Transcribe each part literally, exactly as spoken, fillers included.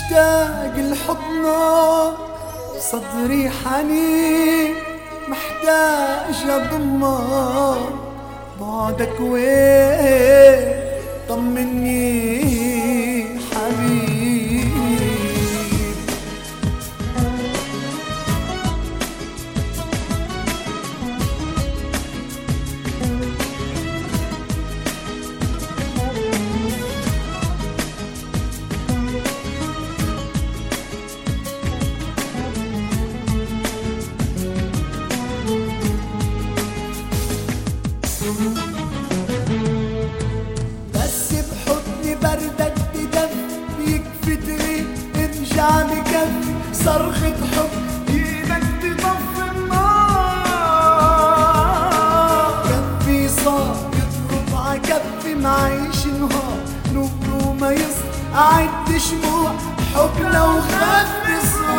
مشتاق لحضنك صدري حنين محتاج اضمك بعدك وين طمني حبيب. بس بحضني بردك بدفي يكفي تريد ارجع بكفي صرخة حب ايدك تطفي النار. كفي صار يضرب ع كفي معيش نهار نور وما يصل اعد شموع حبنا وخفي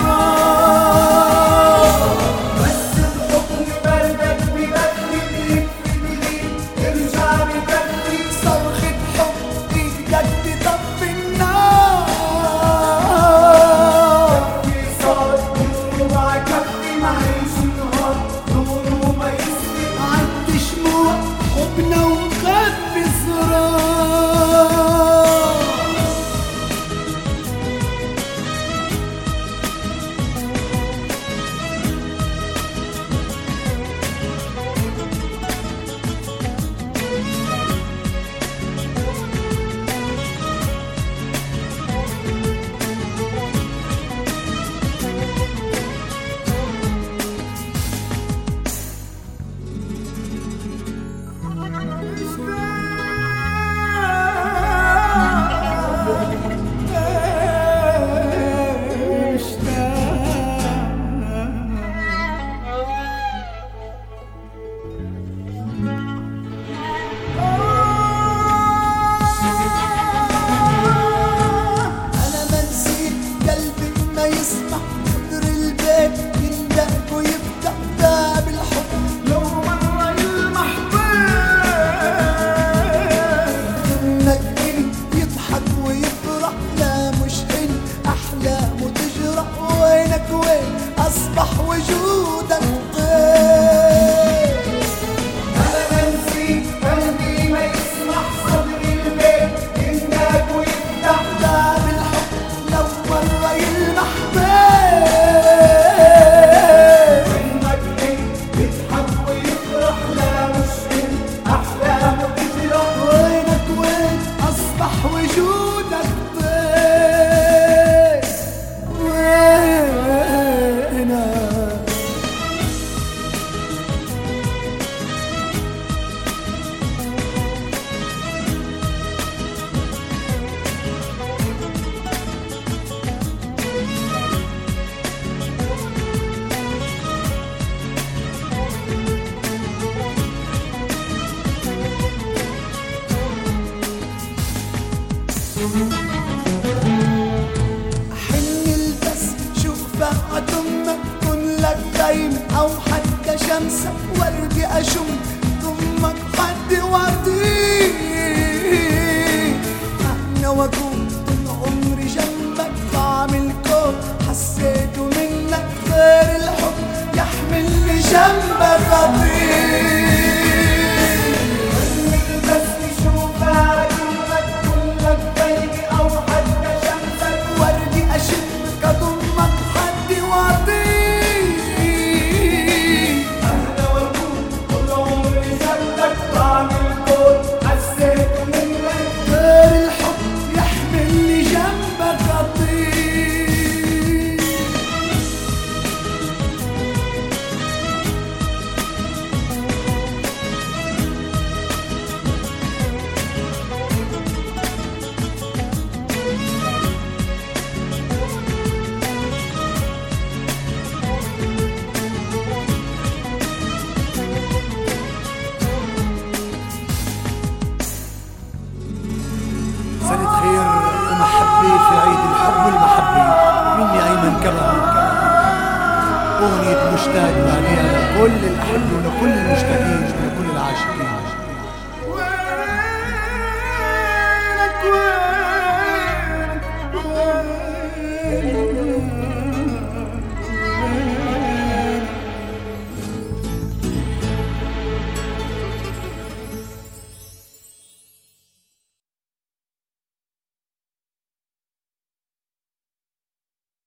صرار. بس بحضني بردك بدفي يكفي تريد ارجع بكفي صرخة حب ايدك تطفي النار. كفي صار يضرب ع كفي معيش نهار نور وما يصل اعد شموع حبنا وخفي صرار. يسمع قدر البيت يندق ويفتح باب الحب لو مرة يلمح بيت انك انت يضحك ويفرح لا مش انت احلامه تجرح وينك وين اصبح وجودك طير. انا ما نسيت قلبي ما يسمح صدري البيت يندق ويفتح باب الحب لو مرة يلمح حن البس شوف بقى امك كن لك دايما او حتى شمسك وردي اشم ضمك حد وردي انا واكون طول عمري جنبك طعم الكون حسيته منك غير الحب يحملني جنبك خطير. سنة خير ومحبة في عيد الحب والمحبة مني أيمن كمان. أغنية مشتاق عليها لكل الأحبة ولكل المشتاقين ولكل العاشقين.